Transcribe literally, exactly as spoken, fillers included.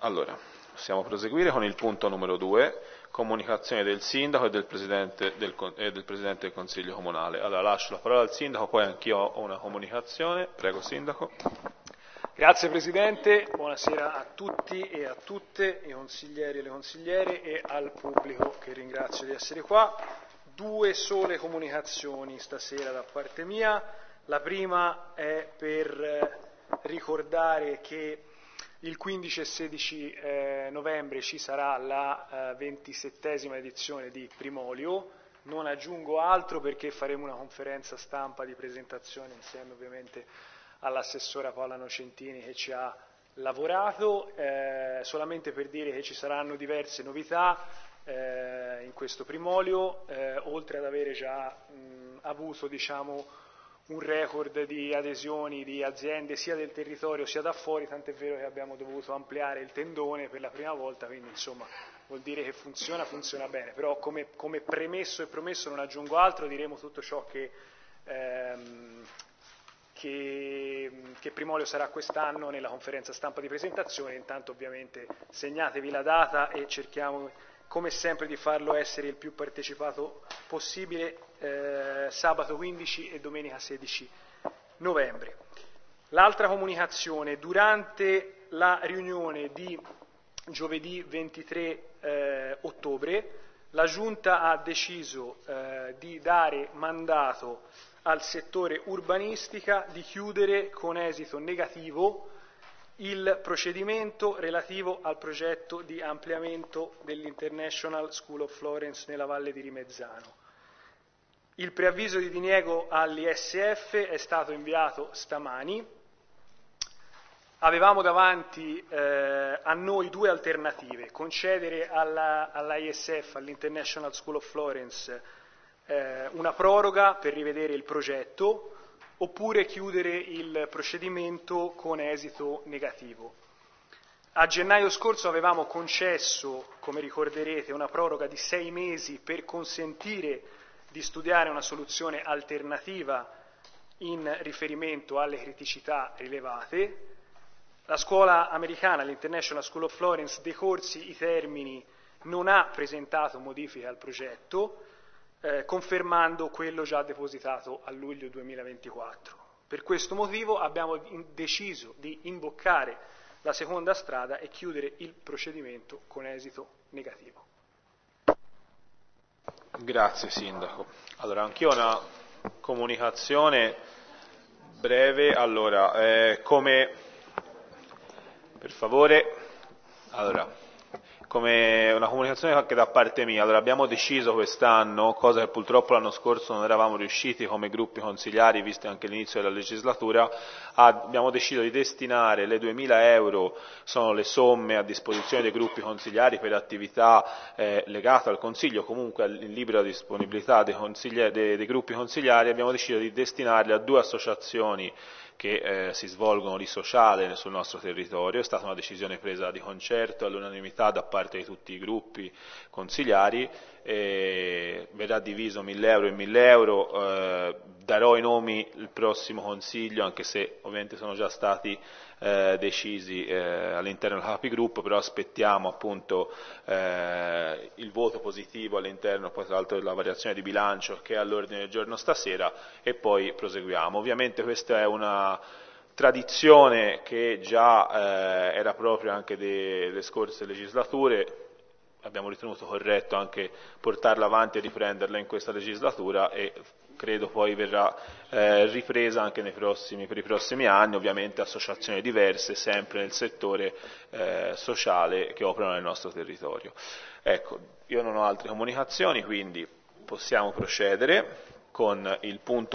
Allora, possiamo proseguire con il punto numero due, comunicazione del sindaco e del presidente del, e del presidente del consiglio comunale. Allora, lascio la parola al sindaco, poi anch'io ho una comunicazione. Prego, sindaco. Grazie Presidente, buonasera a tutti e a tutte, i consiglieri e le consigliere e al pubblico che ringrazio di essere qua. Due sole comunicazioni stasera da parte mia. La prima è per ricordare che il quindici e sedici eh, novembre ci sarà la eh, ventisettesima edizione di Primolio. Non aggiungo altro perché faremo una conferenza stampa di presentazione insieme ovviamente all'assessora Paola Nocentini che ci ha lavorato, eh, solamente per dire che ci saranno diverse novità eh, in questo Primolio, eh, oltre ad avere già mh, avuto diciamo, un record di adesioni di aziende sia del territorio sia da fuori, tant'è vero che abbiamo dovuto ampliare il tendone per la prima volta, quindi insomma vuol dire che funziona, funziona bene, però come, come premesso e promesso non aggiungo altro, diremo tutto ciò che... Ehm, Che, che Primolio sarà quest'anno nella conferenza stampa di presentazione. Intanto ovviamente segnatevi la data e cerchiamo come sempre di farlo essere il più partecipato possibile eh, sabato quindici e domenica sedici novembre. L'altra comunicazione: durante la riunione di giovedì ventitré eh, ottobre la Giunta ha deciso eh, di dare mandato al settore urbanistica di chiudere con esito negativo il procedimento relativo al progetto di ampliamento dell'International School of Florence nella Valle di Rimezzano. Il preavviso di diniego all'I S F è stato inviato stamani. Avevamo davanti eh, a noi due alternative: concedere alla, alla I S F, all'International School of Florence, eh, una proroga per rivedere il progetto, oppure chiudere il procedimento con esito negativo. A gennaio scorso avevamo concesso, come ricorderete, una proroga di sei mesi per consentire di studiare una soluzione alternativa in riferimento alle criticità rilevate. La scuola americana, l'International School of Florence, decorsi i termini, non ha presentato modifiche al progetto, eh, confermando quello già depositato a luglio duemilaventiquattro. Per questo motivo abbiamo deciso di imboccare la seconda strada e chiudere il procedimento con esito negativo. Grazie Sindaco. Allora, anch'io ho una comunicazione breve. Allora, eh, come... Per favore, allora, come una comunicazione anche da parte mia, allora abbiamo deciso quest'anno, cosa che purtroppo l'anno scorso non eravamo riusciti come gruppi consigliari, visto anche l'inizio della legislatura, abbiamo deciso di destinare le duemila euro, sono le somme a disposizione dei gruppi consigliari per attività eh, legate al Consiglio, comunque in libera disponibilità dei, dei, dei gruppi consigliari, abbiamo deciso di destinarle a due associazioni che eh, si svolgono di sociale sul nostro territorio. È stata una decisione presa di concerto all'unanimità da parte di tutti i gruppi consigliari, e verrà diviso mille euro e mille euro, eh, darò i nomi il prossimo consiglio, anche se ovviamente sono già stati eh, decisi eh, all'interno del capigruppo, però aspettiamo appunto eh, il voto positivo all'interno poi tra l'altro della variazione di bilancio che è all'ordine del giorno stasera, e poi proseguiamo. Ovviamente questa è una tradizione che già eh, era proprio anche delle scorse legislature. Abbiamo ritenuto corretto anche portarla avanti e riprenderla in questa legislatura, e credo poi verrà eh, ripresa anche nei prossimi, per i prossimi anni, ovviamente associazioni diverse, sempre nel settore eh, sociale che operano nel nostro territorio. Ecco, io non ho altre comunicazioni, quindi possiamo procedere con il punto